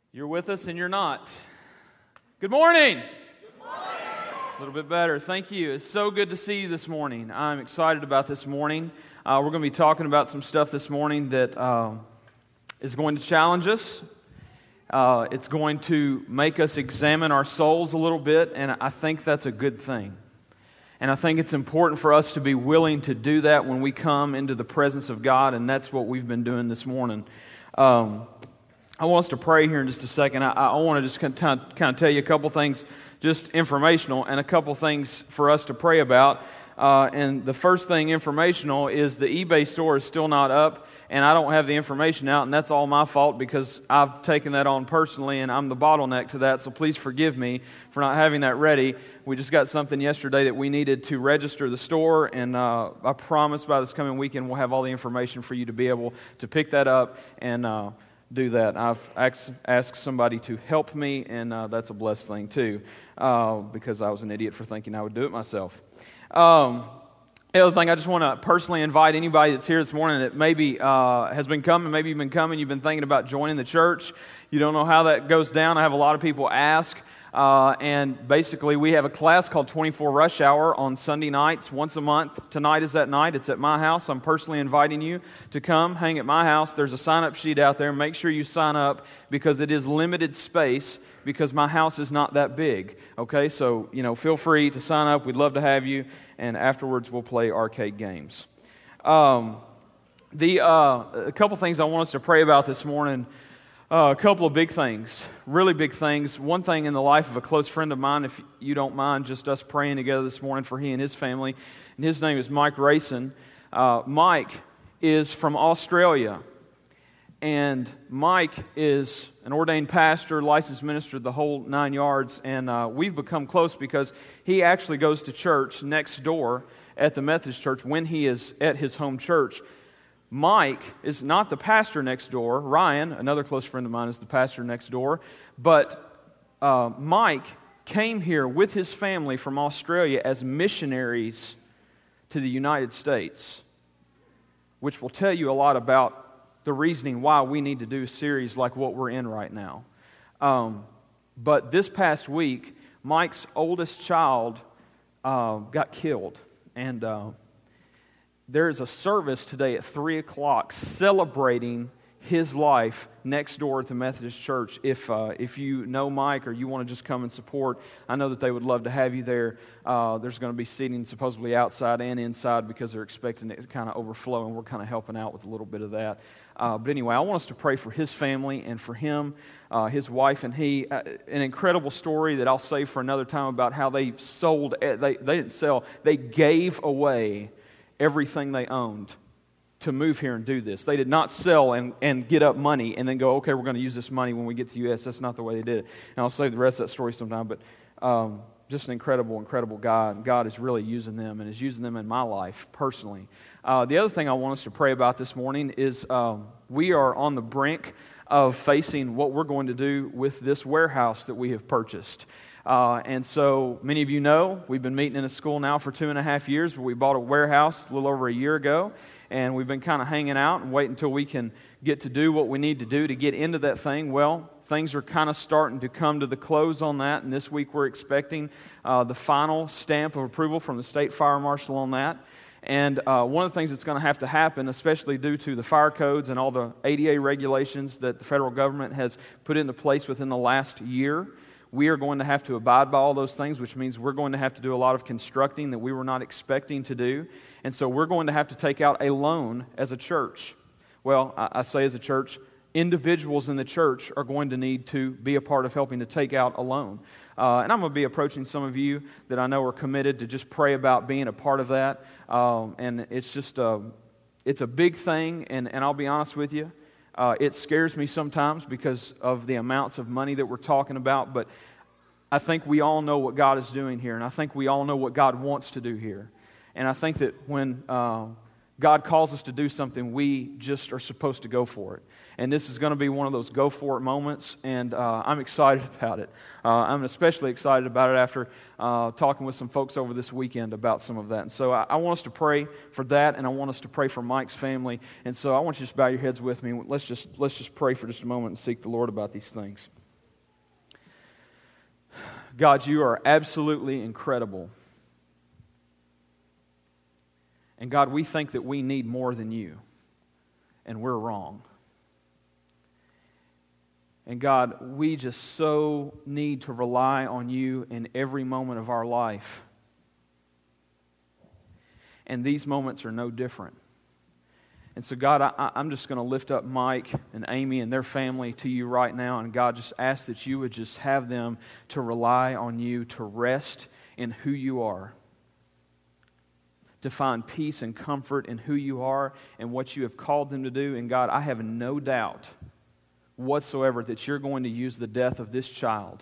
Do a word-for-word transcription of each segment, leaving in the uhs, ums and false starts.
You're with us and you're not. Good morning. Good morning. A little bit better. Thank you. It's so good to see you this morning. I'm excited about this morning. Uh, we're going to be talking about some stuff this morning that uh, is going to challenge us. Uh, it's going to make us examine our souls a little bit, and I think that's a good thing. And I think it's important for us to be willing to do that when we come into the presence of God, and that's what we've been doing this morning. Um, I want us to pray here in just a second. I, I want to just kind of, kind of tell you a couple things, just informational, and a couple things for us to pray about. Uh, and the first thing informational is the eBay store is still not up, and I don't have the information out, and that's all my fault because I've taken that on personally, and I'm the bottleneck to that, so please forgive me for not having that ready. We just got something yesterday that we needed to register the store, and uh, I promise by this coming weekend we'll have all the information for you to be able to pick that up and uh, do that. I've asked, asked somebody to help me, and uh, that's a blessed thing too, uh, because I was an idiot for thinking I would do it myself. Um, the other thing, I just want to personally invite anybody that's here this morning that maybe uh, has been coming, maybe you've been coming, you've been thinking about joining the church, you don't know how that goes down. I have a lot of people ask. Uh, and basically, we have a class called twenty-four Rush Hour on Sunday nights, once a month. Tonight is that night. It's at my house. I'm personally inviting you to come hang at my house. There's a sign-up sheet out there. Make sure you sign up because it is limited space because my house is not that big. Okay, so, you know, feel free to sign up. We'd love to have you. And afterwards, we'll play arcade games. Um, the uh, a couple things I want us to pray about this morning. Uh, a couple of big things, really big things. One thing in the life of a close friend of mine, if you don't mind, just us praying together this morning for he and his family. And his name is Mike Rayson. Uh, Mike is from Australia. And Mike is an ordained pastor, licensed minister, the whole nine yards. And uh, we've become close because he actually goes to church next door at the Methodist church when he is at his home church. Mike is not the pastor next door. Ryan, another close friend of mine, is the pastor next door. But uh, Mike came here with his family from Australia as missionaries to the United States, which will tell you a lot about the reasoning why we need to do a series like what we're in right now. Um, but this past week, Mike's oldest child uh, got killed, and Uh, There is a service today at three o'clock celebrating his life next door at the Methodist Church. If uh, if you know Mike or you want to just come and support, I know that they would love to have you there. Uh, there's going to be seating supposedly outside and inside because they're expecting it to kind of overflow, and we're kind of helping out with a little bit of that. Uh, but anyway, I want us to pray for his family and for him, uh, his wife and he. Uh, an incredible story that I'll save for another time about how they sold, they, they didn't sell, they gave away everything they owned to move here and do this. They did not sell and, and get up money and then go, okay, we're going to use this money when we get to the U S. That's not the way they did it. And I'll save the rest of that story sometime. But um, just an incredible, incredible God. God is really using them and is using them in my life personally. Uh, the other thing I want us to pray about this morning is um, we are on the brink of facing what we're going to do with this warehouse that we have purchased. Uh, and so many of you know, we've been meeting in a school now for two and a half years, but we bought a warehouse a little over a year ago, and we've been kind of hanging out and waiting until we can get to do what we need to do to get into that thing. Well, things are kind of starting to come to the close on that, and this week we're expecting uh, the final stamp of approval from the state fire marshal on that. And uh, one of the things that's going to have to happen, especially due to the fire codes and all the A D A regulations that the federal government has put into place within the last year, we are going to have to abide by all those things, which means we're going to have to do a lot of constructing that we were not expecting to do. And so we're going to have to take out a loan as a church. Well, I, I say as a church, individuals in the church are going to need to be a part of helping to take out a loan. Uh, and I'm going to be approaching some of you that I know are committed to just pray about being a part of that. Um, and it's just a, it's a big thing, and, and I'll be honest with you. Uh, it scares me sometimes because of the amounts of money that we're talking about, but I think we all know what God is doing here, and I think we all know what God wants to do here. And I think that when uh, God calls us to do something, we just are supposed to go for it. And this is going to be one of those go for it moments, and uh, I'm excited about it. Uh, I'm especially excited about it after uh, talking with some folks over this weekend about some of that. And so I, I want us to pray for that, and I want us to pray for Mike's family. And so I want you to just bow your heads with me. Let's just let's just pray for just a moment and seek the Lord about these things. God, you are absolutely incredible. And God, we think that we need more than you, and we're wrong. And God, we just so need to rely on you in every moment of our life. And these moments are no different. And so, God, I, I'm just going to lift up Mike and Amy and their family to you right now. And God, just ask that you would just have them to rely on you, to rest in who you are, to find peace and comfort in who you are and what you have called them to do. And God, I have no doubt whatsoever that you're going to use the death of this child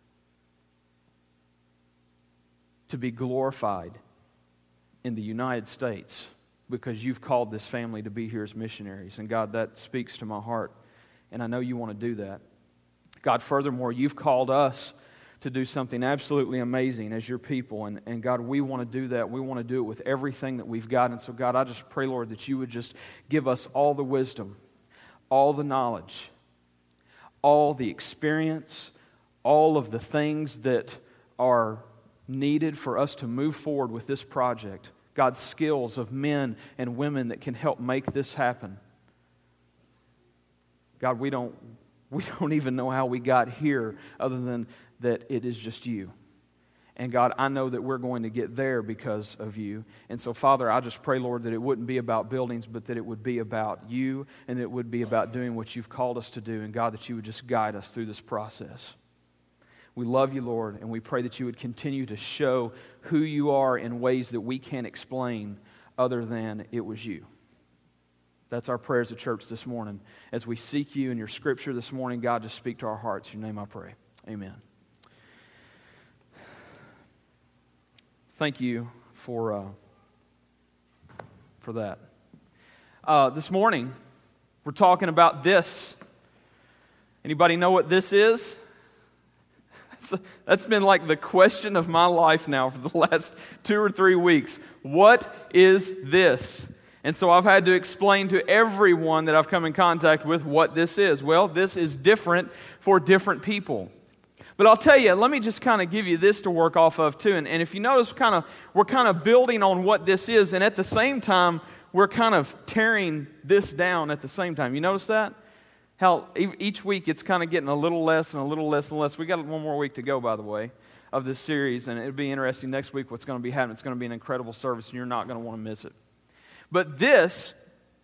to be glorified in the United States, because you've called this family to be here as missionaries. And God, that speaks to my heart. And I know you want to do that. God, furthermore, you've called us to do something absolutely amazing as your people. And, and God, we want to do that. We want to do it with everything that we've got. And so, God, I just pray, Lord, that you would just give us all the wisdom, all the knowledge, all the experience, all of the things that are needed for us to move forward with this project. God's skills of men and women that can help make this happen. God, we don't we don't even know how we got here other than that it is just you. And God, I know that we're going to get there because of you. And so, Father, I just pray, Lord, that it wouldn't be about buildings, but that it would be about you, and it would be about doing what you've called us to do. And God, that you would just guide us through this process. We love you, Lord, and we pray that you would continue to show who you are in ways that we can't explain other than it was you. That's our prayers at church this morning. As we seek you in your scripture this morning, God, just speak to our hearts. In your name I pray. Amen. Thank you for, uh, for that. Uh, this morning, we're talking about this. Anybody know what this is? That's been like the question of my life now for the last two or three weeks. What is this? And so I've had to explain to everyone that I've come in contact with what this is. Well, this is different for different people. But I'll tell you, let me just kind of give you this to work off of too. And, and if you notice, kind of we're kind of building on what this is, and at the same time, we're kind of tearing this down at the same time. You notice that? How each week it's kind of getting a little less and a little less and less. We got one more week to go, by the way, of this series, and it'll be interesting next week what's going to be happening. It's going to be an incredible service, and you're not going to want to miss it. But this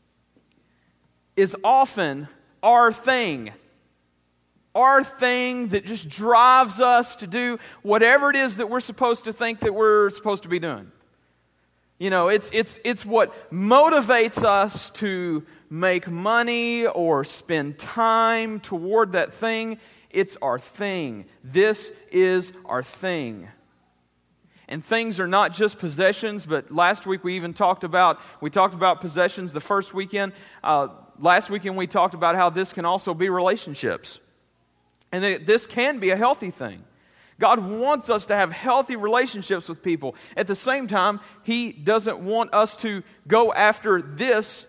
is often our thing. Our thing that just drives us to do whatever it is that we're supposed to think that we're supposed to be doing. You know, it's it's it's what motivates us to make money or spend time toward that thing. It's our thing. This is our thing. And things are not just possessions, but last week we even talked about, we talked about possessions the first weekend. Uh, last weekend we talked about how this can also be relationships. And that this can be a healthy thing. God wants us to have healthy relationships with people. At the same time, He doesn't want us to go after this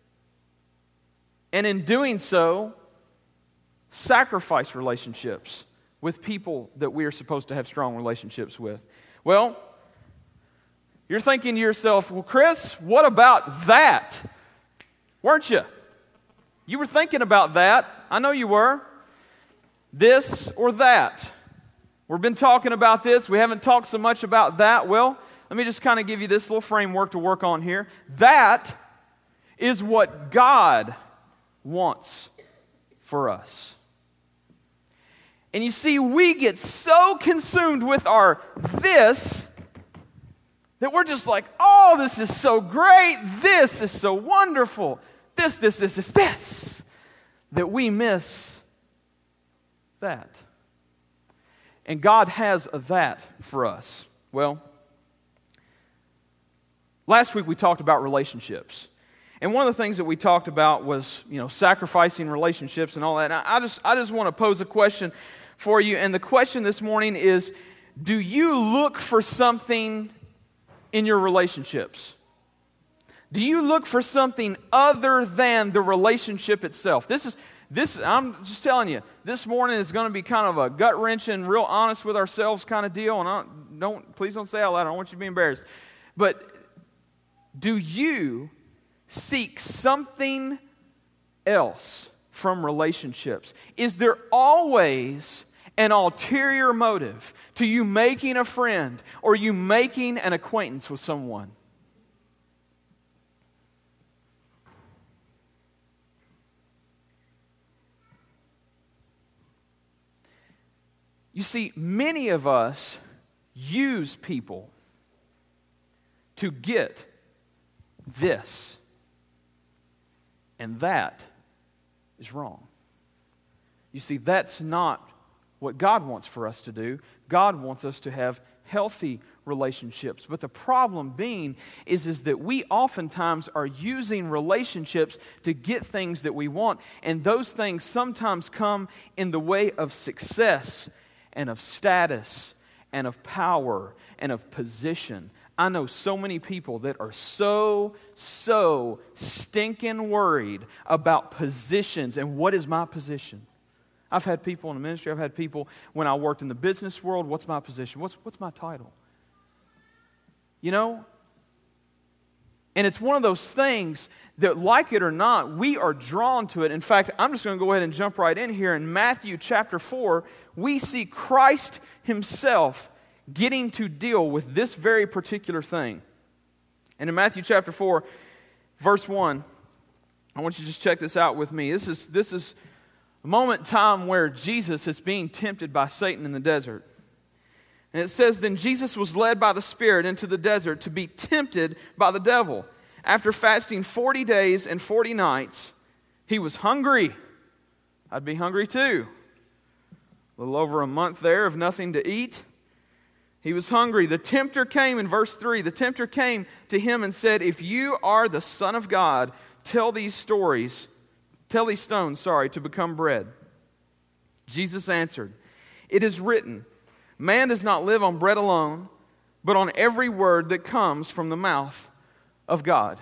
and in doing so, sacrifice relationships with people that we are supposed to have strong relationships with. Well, you're thinking to yourself, well, Chris, what about that? Weren't you? You were thinking about that. I know you were. This or that. We've been talking about this. We haven't talked so much about that. Well, let me just kind of give you this little framework to work on here. That is what God wants for us. And you see, we get so consumed with our this that we're just like, oh, this is so great. This is so wonderful. This, this, this, this, this. That we miss that. And God has a that for us. Well, last week we talked about relationships. And one of the things that we talked about was, you know, sacrificing relationships and all that. And I just I just want to pose a question for you. And the question this morning is, do you look for something in your relationships? Do you look for something other than the relationship itself? This is This, I'm just telling you, this morning is going to be kind of a gut-wrenching, real honest with ourselves kind of deal. And I don't, don't, please don't say out loud. I don't want you to be embarrassed. But do you seek something else from relationships? Is there always an ulterior motive to you making a friend or you making an acquaintance with someone? You see, many of us use people to get this, and that is wrong. You see, that's not what God wants for us to do. God wants us to have healthy relationships. But the problem being is, is that we oftentimes are using relationships to get things that we want, and those things sometimes come in the way of success and of status and of power and of position. I know so many people that are so, so stinking worried about positions and what is my position. I've had people in the ministry, I've had people when I worked in the business world, what's my position? What's, what's my title? You know? And it's one of those things that, like it or not, we are drawn to it. In fact, I'm just going to go ahead and jump right in here. In Matthew chapter four, we see Christ himself getting to deal with this very particular thing. And in Matthew chapter four, verse one, I want you to just check this out with me. This is, this is a moment in time where Jesus is being tempted by Satan in the desert. And it says, "Then Jesus was led by the Spirit into the desert to be tempted by the devil. After fasting forty days and forty nights, he was hungry." I'd be hungry too. A little over a month there of nothing to eat. He was hungry. The tempter came, in verse three, the tempter came to him and said, "If you are the Son of God, tell these stories, tell these stones, sorry, to become bread." Jesus answered, "It is written, man does not live on bread alone, but on every word that comes from the mouth of God."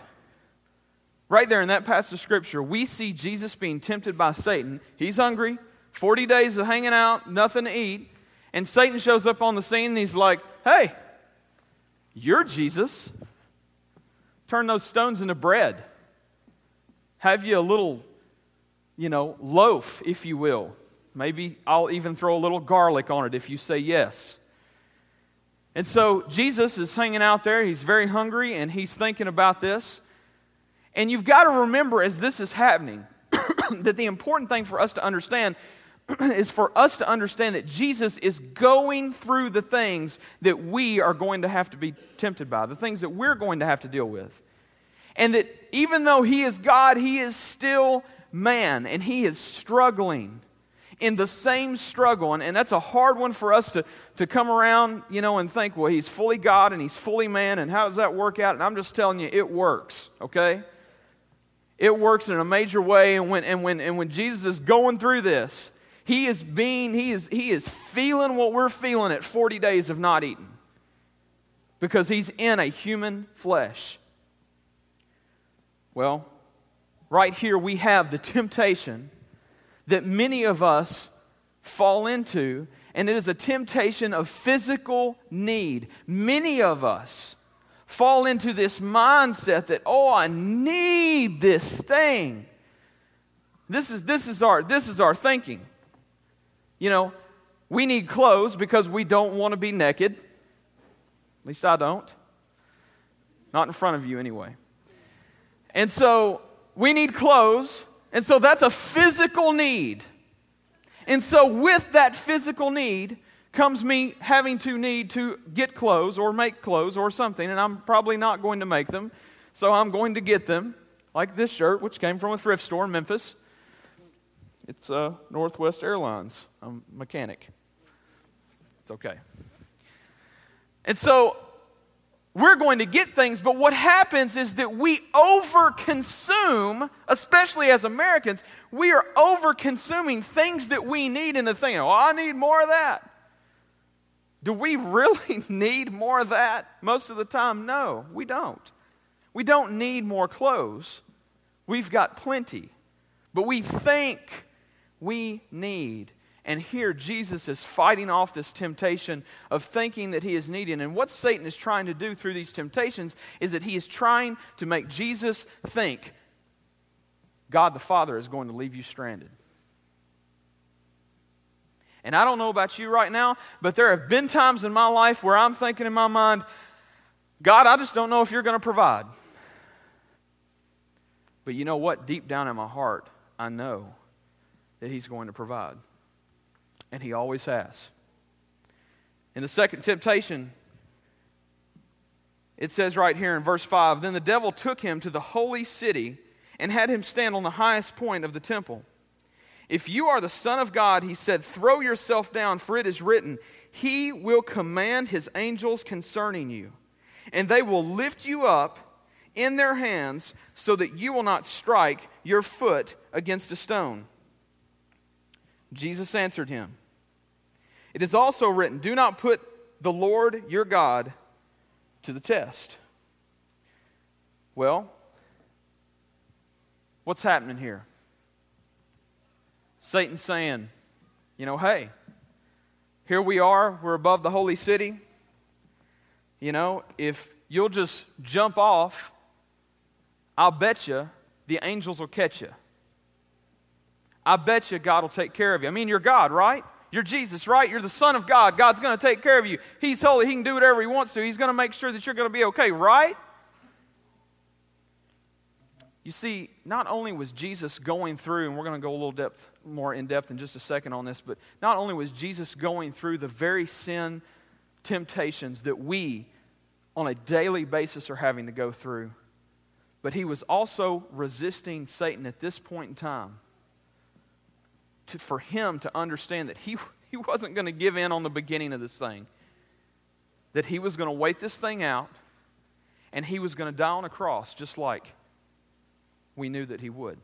Right there in that passage of Scripture, we see Jesus being tempted by Satan. He's hungry, forty days of hanging out, nothing to eat. And Satan shows up on the scene and he's like, "Hey, you're Jesus. Turn those stones into bread. Have you a little, you know, loaf, if you will. Maybe I'll even throw a little garlic on it if you say yes." And so Jesus is hanging out there. He's very hungry and he's thinking about this. And you've got to remember, as this is happening, that the important thing for us to understand is for us to understand that Jesus is going through the things that we are going to have to be tempted by, the things that we're going to have to deal with. And that even though he is God, he is still man, and he is struggling in the same struggle. And, and that's a hard one for us to, to come around, you know, and think, well, he's fully God and he's fully man, and how does that work out? And I'm just telling you, it works, okay? It works in a major way, and when and when and when Jesus is going through this, he is being, he is he is feeling what we're feeling at forty days of not eating. Because he's in a human flesh. Well, right here we have the temptation that many of us fall into, and it is a temptation of physical need. Many of us fall into this mindset that, oh, I need this thing. This is this is our this is our thinking. You know, we need clothes because we don't want to be naked. At least I don't. Not in front of you anyway. And so we need clothes, and so that's a physical need. And so with that physical need comes me having to need to get clothes or make clothes or something, and I'm probably not going to make them, so I'm going to get them, like this shirt, which came from a thrift store in Memphis. It's uh, Northwest Airlines. I'm a mechanic. It's okay. And so we're going to get things, but what happens is that we overconsume, especially as Americans, we are overconsuming things that we need in the thing. Oh, I need more of that. Do we really need more of that? Most of the time, no, we don't. We don't need more clothes. We've got plenty. But we think we need. And here Jesus is fighting off this temptation of thinking that he is needy. And what Satan is trying to do through these temptations is that he is trying to make Jesus think God the Father is going to leave you stranded. And I don't know about you right now, but there have been times in my life where I'm thinking in my mind, God, I just don't know if you're going to provide. But you know what? Deep down in my heart, I know that he's going to provide. And he always has. In the second temptation, it says right here in verse five, then the devil took him to the holy city and had him stand on the highest point of the temple. If you are the Son of God, he said, throw yourself down, for it is written, he will command his angels concerning you, and they will lift you up in their hands so that you will not strike your foot against a stone. Jesus answered him, it is also written, do not put the Lord your God to the test. Well, what's happening here? Satan's saying, you know, hey, here we are, we're above the holy city. You know, if you'll just jump off, I'll bet you the angels will catch you. I bet you God will take care of you. I mean, you're God, right? You're Jesus, right? You're the Son of God. God's going to take care of you. He's holy. He can do whatever he wants to. He's going to make sure that you're going to be okay, right? You see, not only was Jesus going through, and we're going to go a little depth, more in depth in just a second on this, but not only was Jesus going through the very sin temptations that we on a daily basis are having to go through, but he was also resisting Satan at this point in time to, for him to understand that he, he wasn't going to give in on the beginning of this thing, that he was going to wait this thing out, and he was going to die on a cross just like we knew that he would.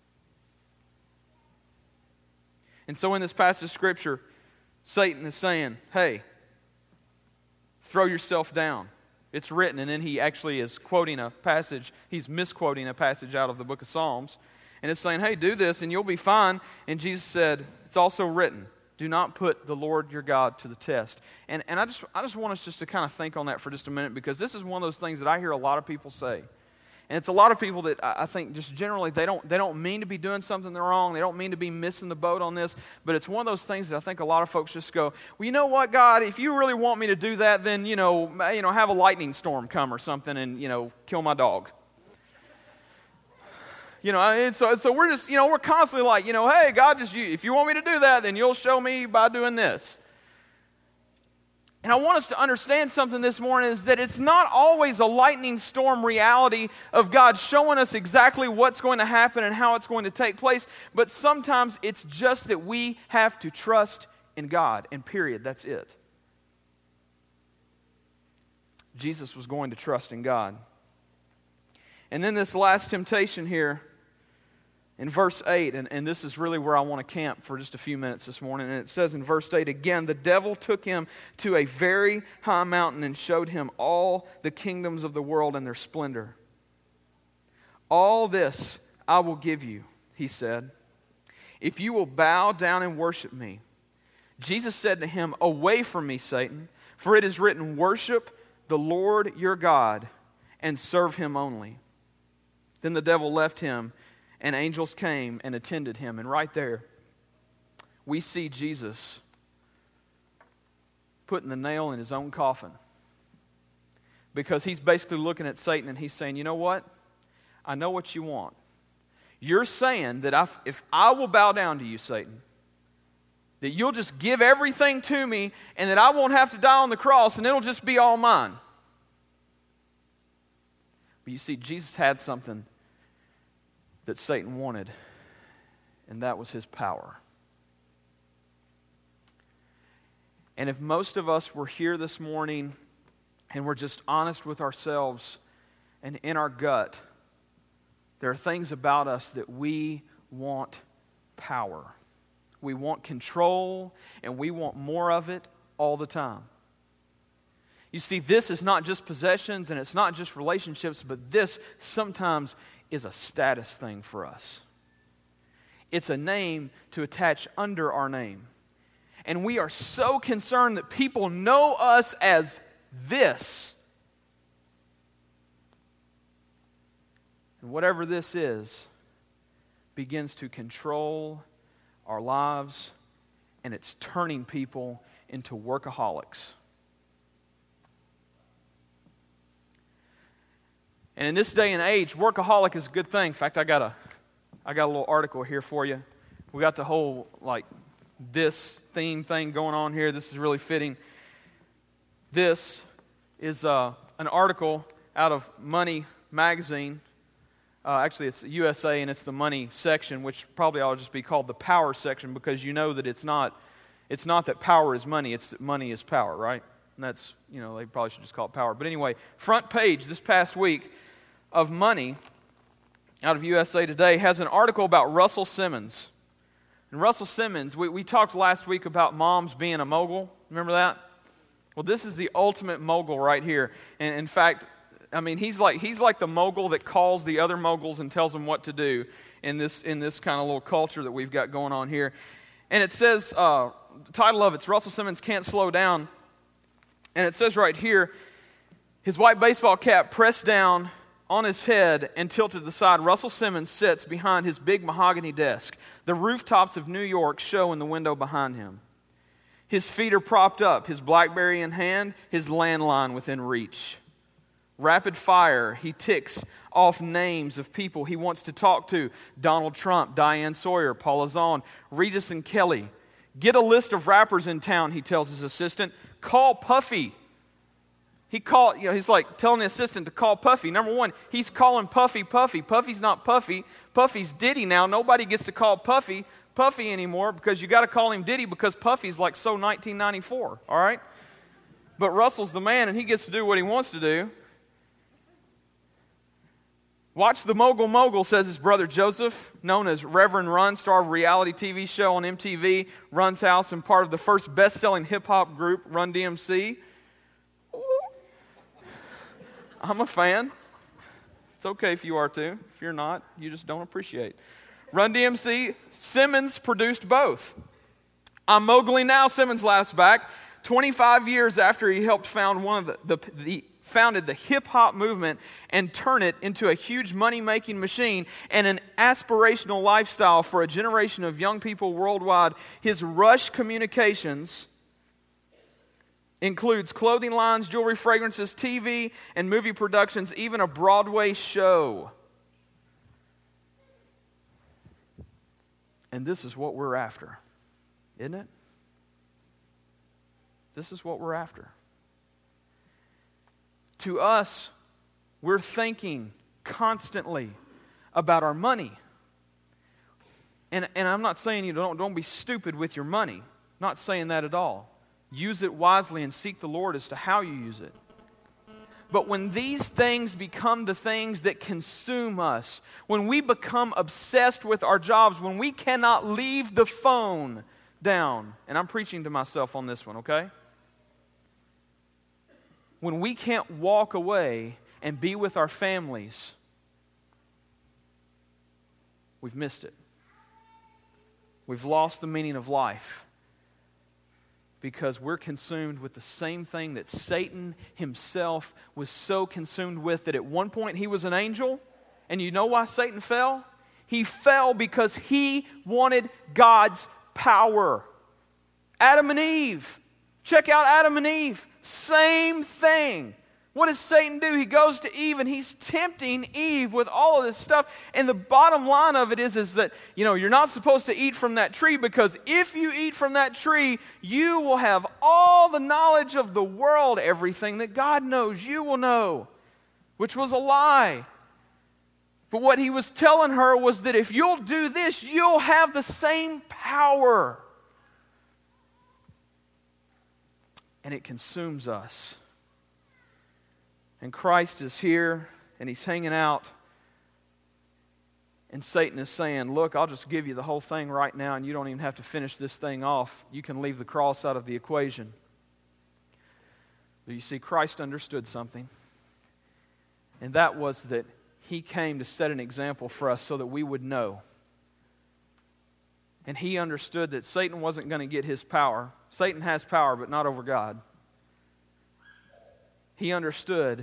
And so in this passage of Scripture, Satan is saying, hey, throw yourself down. It's written, and then he actually is quoting a passage, he's misquoting a passage out of the book of Psalms, and it's saying, hey, do this and you'll be fine. And Jesus said, it's also written, do not put the Lord your God to the test. And, and I just I just want us just to kind of think on that for just a minute, because this is one of those things that I hear a lot of people say. And it's a lot of people that I think just generally they don't they don't mean to be doing something wrong. They don't mean to be missing the boat on this. But it's one of those things that I think a lot of folks just go, well, you know what, God, if you really want me to do that, then, you know, you know, have a lightning storm come or something and, you know, kill my dog. You know, and so, so we're just, you know, we're constantly like, you know, hey, God, just you, if you want me to do that, then you'll show me by doing this. And I want us to understand something this morning, is that it's not always a lightning storm reality of God showing us exactly what's going to happen and how it's going to take place, but sometimes it's just that we have to trust in God, and period, that's it. Jesus was going to trust in God. And then this last temptation here, in verse eight, and, and this is really where I want to camp for just a few minutes this morning, and it says in verse eight, again, the devil took him to a very high mountain and showed him all the kingdoms of the world and their splendor. All this I will give you, he said, if you will bow down and worship me. Jesus said to him, away from me, Satan, for it is written, worship the Lord your God and serve him only. Then the devil left him, and angels came and attended him. And right there, we see Jesus putting the nail in his own coffin. Because he's basically looking at Satan and he's saying, you know what? I know what you want. You're saying that I, if I will bow down to you, Satan, that you'll just give everything to me and that I won't have to die on the cross and it'll just be all mine. But you see, Jesus had something that Satan wanted, and that was his power. And if most of us were here this morning and we're just honest with ourselves and in our gut, there are things about us that we want power. We want control, and we want more of it all the time. You see, this is not just possessions and it's not just relationships, but this sometimes is a status thing for us. It's a name to attach under our name. And we are so concerned that people know us as this. And whatever this is begins to control our lives, and it's turning people into workaholics. And in this day and age, workaholic is a good thing. In fact, I got a, I got a little article here for you. We got the whole, like, this theme thing going on here. This is really fitting. This is uh, an article out of Money magazine. Uh, actually, it's U S A, and it's the Money section, which probably ought to just be called the Power section, because you know that it's not, it's not that power is money, it's that money is power, right? And that's, you know, they probably should just call it Power. But anyway, front page this past week of Money out of U S A Today has an article about Russell Simmons. And Russell Simmons, we, we talked last week about moms being a mogul. Remember that? Well, this is the ultimate mogul right here. And in fact, I mean, he's like he's like the mogul that calls the other moguls and tells them what to do in this in this kind of little culture that we've got going on here. And it says, uh, the title of it's Russell Simmons Can't Slow Down. And it says right here, his white baseball cap pressed down on his head and tilted to the side, Russell Simmons sits behind his big mahogany desk. The rooftops of New York show in the window behind him. His feet are propped up, his BlackBerry in hand, his landline within reach. Rapid fire, he ticks off names of people he wants to talk to. Donald Trump, Diane Sawyer, Paula Zahn, Regis and Kelly. Get a list of rappers in town, he tells his assistant. Call Puffy. He call, you know, he's like telling the assistant to call Puffy. Number one, he's calling Puffy Puffy. Puffy's not Puffy. Puffy's Diddy now. Nobody gets to call Puffy Puffy anymore, because you got to call him Diddy, because Puffy's like so nineteen ninety-four, all right? But Russell's the man, and he gets to do what he wants to do. Watch the Mogul Mogul, says his brother Joseph, known as Reverend Run, star of a reality T V show on M T V, Run's House, and part of the first best-selling hip-hop group, Run D M C. I'm a fan. It's okay if you are too. If you're not, you just don't appreciate. Run D M C, Simmons produced both. I'm moguling now, Simmons laughs back. twenty-five years after he helped found one of the, the, the founded the hip-hop movement and turn it into a huge money-making machine and an aspirational lifestyle for a generation of young people worldwide, his Rush Communications includes clothing lines, jewelry, fragrances, T V, and movie productions, even a Broadway show. And this is what we're after, isn't it? This is what we're after. To us, we're thinking constantly about our money. And, and I'm not saying you don't, don't be stupid with your money. Not saying that at all. Use it wisely and seek the Lord as to how you use it. But when these things become the things that consume us, when we become obsessed with our jobs, when we cannot leave the phone down, and I'm preaching to myself on this one, okay? When we can't walk away and be with our families, we've missed it. We've lost the meaning of life. Because we're consumed with the same thing that Satan himself was so consumed with, that at one point he was an angel. And you know why Satan fell? He fell because he wanted God's power. Adam and Eve. Check out Adam and Eve. Same thing. What does Satan do? He goes to Eve and he's tempting Eve with all of this stuff. And the bottom line of it is, is that, you know, you're not supposed to eat from that tree, because if you eat from that tree, you will have all the knowledge of the world. Everything that God knows, you will know, which was a lie. But what he was telling her was that if you'll do this, you'll have the same power. And it consumes us. And Christ is here, and he's hanging out. And Satan is saying, look, I'll just give you the whole thing right now, and you don't even have to finish this thing off. You can leave the cross out of the equation. But you see, Christ understood something. And that was that he came to set an example for us so that we would know And he understood that Satan wasn't going to get his power. Satan has power, but not over God. He understood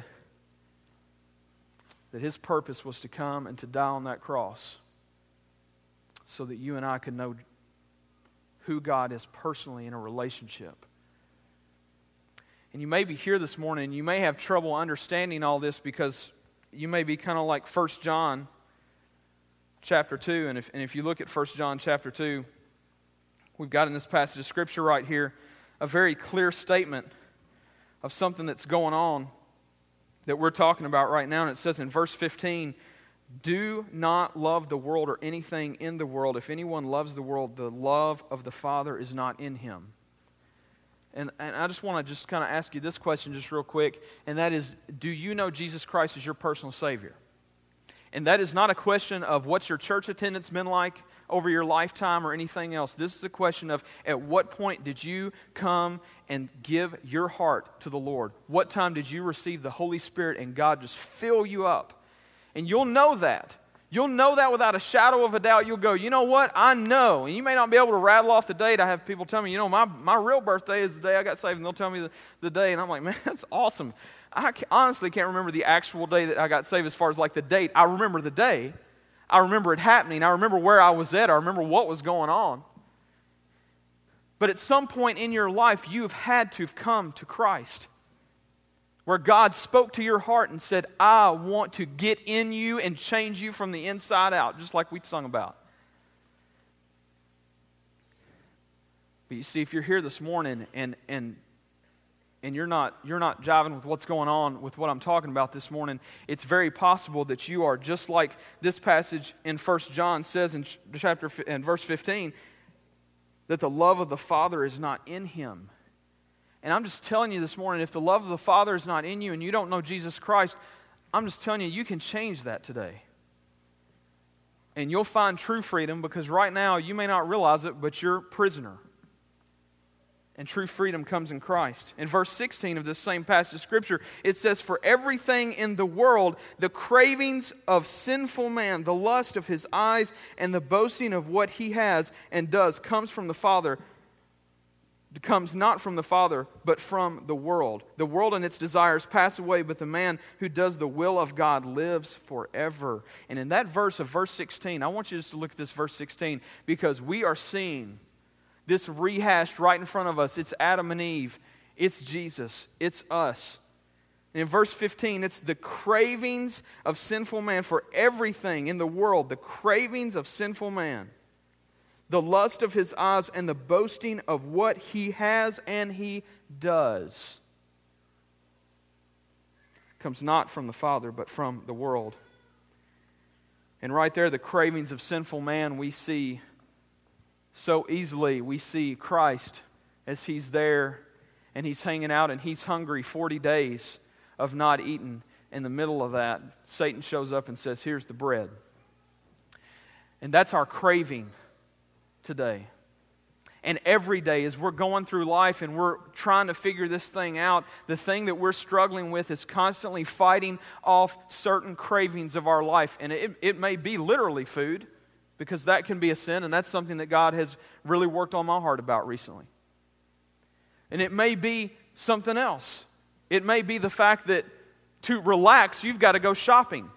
that his purpose was to come and to die on that cross so that you and I could know who God is personally in a relationship. And you may be here this morning and you may have trouble understanding all this because you may be kind of like First John chapter two. And if, and if you look at First John chapter two, we've got in this passage of Scripture right here a very clear statement of something that's going on that we're talking about right now. And it says in verse fifteen, "Do not love the world or anything in the world. If anyone loves the world, the love of the Father is not in him." And, and I just want to just kind of ask you this question just real quick, and that is, do you know Jesus Christ as your personal Savior? And that is not a question of what's your church attendance been like over your lifetime or anything else. This is a question of at what point did you come and give your heart to the Lord? What time did you receive the Holy Spirit and God just fill you up? And you'll know that. You'll know that without a shadow of a doubt. You'll go, you know what? I know. And you may not be able to rattle off the date. I have people tell me, you know, my, my real birthday is the day I got saved. And they'll tell me the, the day. And I'm like, man, that's awesome. I honestly can't remember the actual day that I got saved as far as like the date. I remember the day. I remember it happening. I remember where I was at. I remember what was going on. But at some point in your life, you have had to have come to Christ, where God spoke to your heart and said, I want to get in you and change you from the inside out, just like we sung about. But you see, if you're here this morning and and and you're not you're not jiving with what's going on with what I'm talking about this morning, it's very possible that you are just like this passage in First John says in chapter in verse fifteen, that the love of the Father is not in him. And I'm just telling you this morning, if the love of the Father is not in you and you don't know Jesus Christ, I'm just telling you, you can change that today. And you'll find true freedom, because right now you may not realize it, but you're a prisoner. And true freedom comes in Christ. In verse sixteen of this same passage of Scripture, it says, "For everything in the world, the cravings of sinful man, the lust of his eyes, and the boasting of what he has and does comes from the Father, comes not from the Father, but from the world. The world and its desires pass away, but the man who does the will of God lives forever." And in that verse of verse sixteen, I want you just to look at this verse sixteen, because we are seeing this rehashed right in front of us. It's Adam and Eve. It's Jesus. It's us. And in verse fifteen, it's the cravings of sinful man. For everything in the world, the cravings of sinful man, the lust of his eyes, and the boasting of what he has and he does, comes not from the Father, but from the world. And right there, the cravings of sinful man, we see so easily. We see Christ as he's there and he's hanging out and he's hungry forty days of not eating. In the middle of that, Satan shows up and says, "Here's the bread." And that's our craving today. And every day as we're going through life and we're trying to figure this thing out, the thing that we're struggling with is constantly fighting off certain cravings of our life. And it, it may be literally food, because that can be a sin, and that's something that God has really worked on my heart about recently. And it may be something else. It may be the fact that to relax, you've got to go shopping.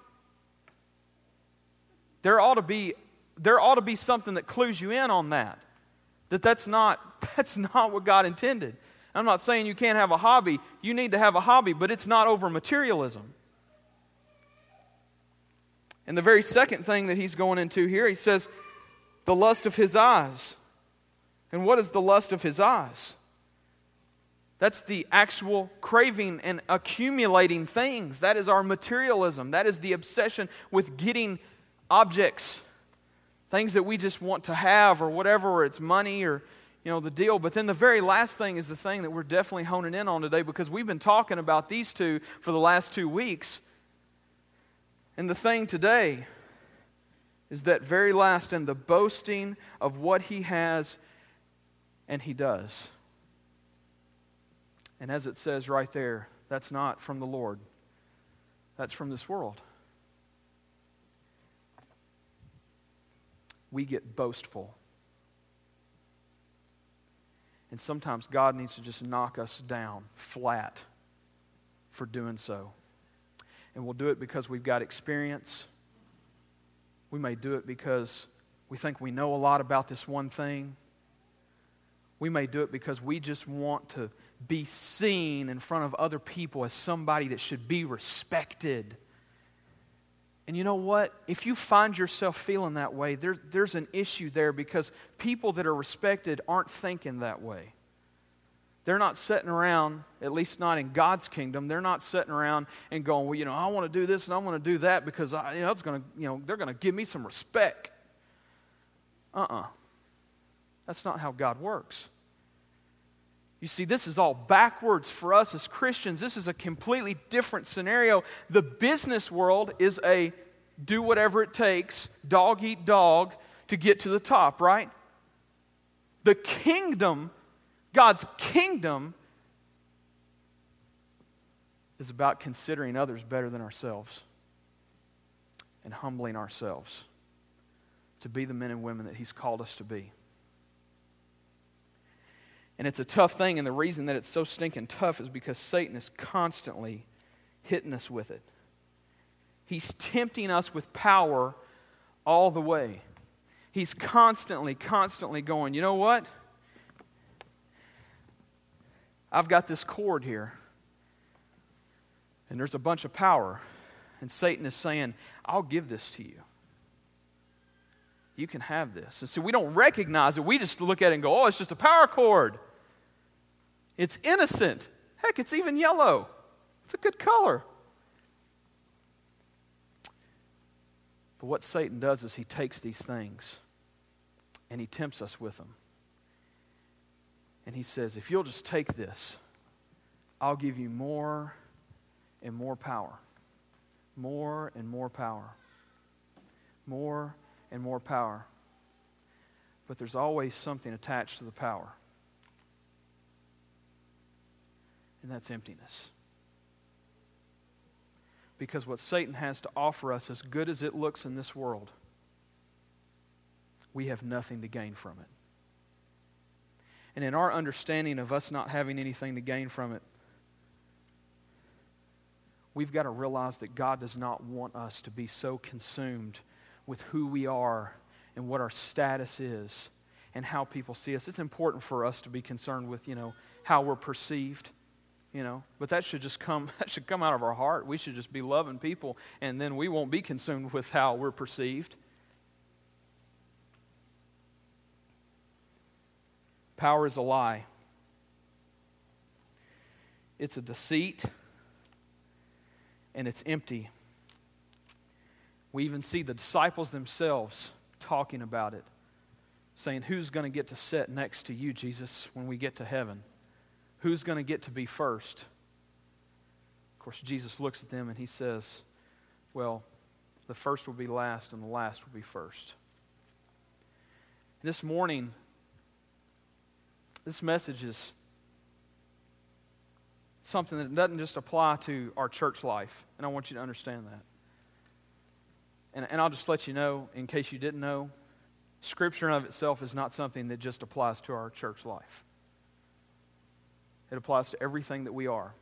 There ought to be There ought to be something that clues you in on that. That that's not, that's not what God intended. I'm not saying you can't have a hobby. You need to have a hobby, but it's not over materialism. And the very second thing that he's going into here, he says, the lust of his eyes. And what is the lust of his eyes? That's the actual craving and accumulating things. That is our materialism. That is the obsession with getting objects. Things that we just want to have or whatever, or it's money or, you know, the deal. But then the very last thing is the thing that we're definitely honing in on today, because we've been talking about these two for the last two weeks. And the thing today is that very last, and the boasting of what he has and he does. And as it says right there, that's not from the Lord. That's from this world. We get boastful And sometimes God needs to just knock us down flat for doing so. And we'll do it because we've got experience. We may do it because we think we know a lot about this one thing. We may do it because we just want to be seen in front of other people as somebody that should be respected. And you know what? If you find yourself feeling that way, there, there's an issue there, because people that are respected aren't thinking that way. They're not sitting around, at least not in God's kingdom, they're not sitting around and going, well, you know, I want to do this and I want to do that because I, you know, it's going to, you know, they're going to give me some respect. Uh-uh. That's not how God works. You see, this is all backwards for us as Christians. This is a completely different scenario. The business world is a do whatever it takes, dog eat dog, to get to the top, right? The kingdom, God's kingdom, is about considering others better than ourselves and humbling ourselves to be the men and women that He's called us to be. And it's a tough thing, and the reason that it's so stinking tough is because Satan is constantly hitting us with it. He's tempting us with power all the way. He's constantly, constantly going, you know what? I've got this cord here, and there's a bunch of power, and Satan is saying, I'll give this to you. You can have this. And so we don't recognize it. We just look at it and go, oh, it's just a power cord. It's innocent. Heck, it's even yellow. It's a good color. But what Satan does is he takes these things and he tempts us with them. And he says, if you'll just take this, I'll give you more and more power. More and more power. More and more power. But there's always something attached to the power. And that's emptiness. Because what Satan has to offer us, as good as it looks in this world, we have nothing to gain from it. And in our understanding of us not having anything to gain from it, we've got to realize that God does not want us to be so consumed with who we are and what our status is and how people see us. It's important for us to be concerned with, you know, how we're perceived. You know, but that should just come, that should come out of our heart. We should just be loving people, and then we won't be consumed with how we're perceived. Power is a lie. It's a deceit, and it's empty. We even see the disciples themselves talking about it, saying, who's going to get to sit next to you, Jesus, when we get to heaven? Who's going to get to be first? Of course, Jesus looks at them and he says, well, the first will be last and the last will be first. This morning, this message is something that doesn't just apply to our church life, and I want you to understand that. And, and I'll just let you know, in case you didn't know, Scripture in of itself is not something that just applies to our church life. It applies to everything that we are.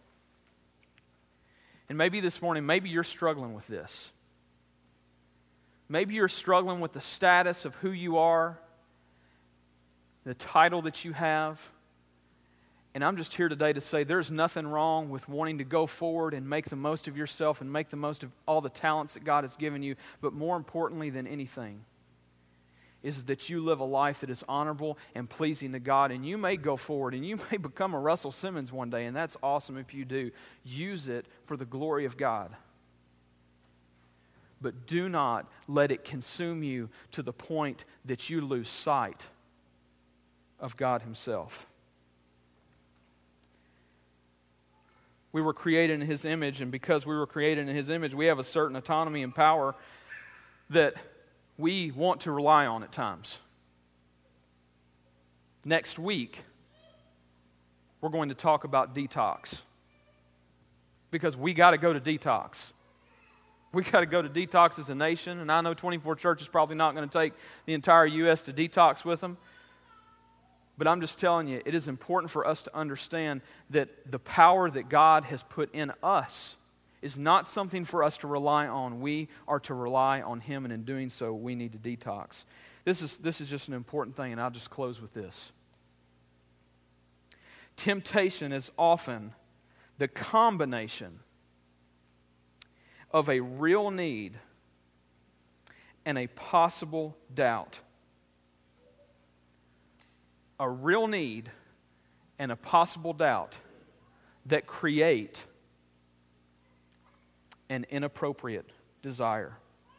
And maybe this morning, maybe you're struggling with this. Maybe you're struggling with the status of who you are, the title that you have. And I'm just here today to say there's nothing wrong with wanting to go forward and make the most of yourself and make the most of all the talents that God has given you. But more importantly than anything, is that you live a life that is honorable and pleasing to God. And you may go forward and you may become a Russell Simmons one day, and that's awesome if you do. Use it for the glory of God. But do not let it consume you to the point that you lose sight of God Himself. We were created in His image, and because we were created in His image, we have a certain autonomy and power that we want to rely on at times. Next week, we're going to talk about detox. Because we got to go to detox. We got to go to detox as a nation, and I know twenty-four Church is probably not going to take the entire U S to detox with them. But I'm just telling you, it is important for us to understand that the power that God has put in us is not something for us to rely on. We are to rely on Him, and in doing so, we need to detox. This is, this is just an important thing, and I'll just close with this. Temptation is often the combination of a real need and a possible doubt. A real need and a possible doubt that create an inappropriate desire.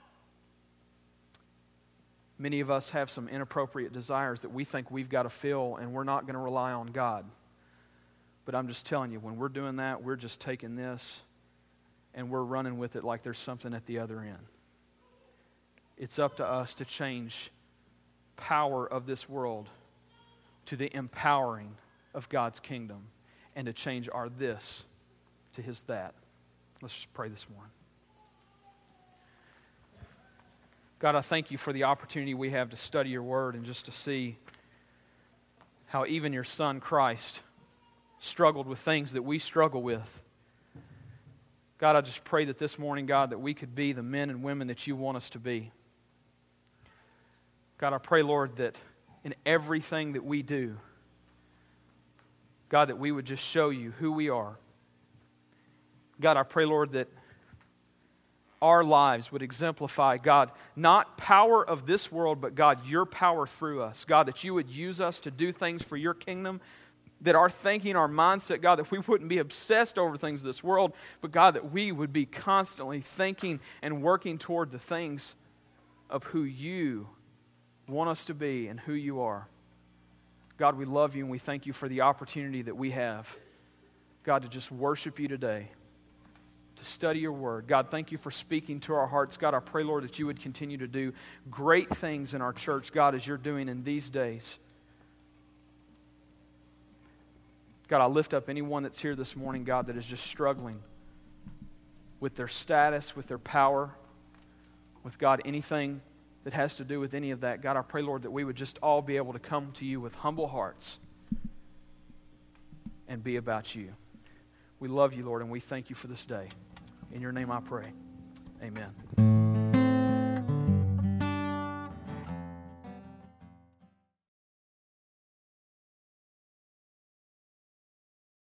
Many of us have some inappropriate desires that we think we've got to fill, and we're not going to rely on God. But I'm just telling you, when we're doing that, we're just taking this and we're running with it like there's something at the other end. It's up to us to change power of this world to the empowering of God's kingdom, and to change our this to His that. Let's just pray this morning. God, I thank You for the opportunity we have to study Your Word and just to see how even Your Son Christ struggled with things that we struggle with. God, I just pray that this morning, God, that we could be the men and women that You want us to be. God, I pray, Lord, that in everything that we do, God, that we would just show You who we are. God, I pray, Lord, that our lives would exemplify, God, not power of this world, but God, Your power through us. God, that You would use us to do things for Your kingdom, that our thinking, our mindset, God, that we wouldn't be obsessed over things of this world, but God, that we would be constantly thinking and working toward the things of who You want us to be and who You are. God, we love You and we thank You for the opportunity that we have, God, to just worship You today, to study Your Word. God, thank You for speaking to our hearts. God, I pray, Lord, that You would continue to do great things in our church, God, as You're doing in these days. God, I lift up anyone that's here this morning, God, that is just struggling with their status, with their power, with, God, anything that has to do with any of that. God, I pray, Lord, that we would just all be able to come to You with humble hearts and be about You. We love You, Lord, and we thank You for this day. In Your name I pray. Amen.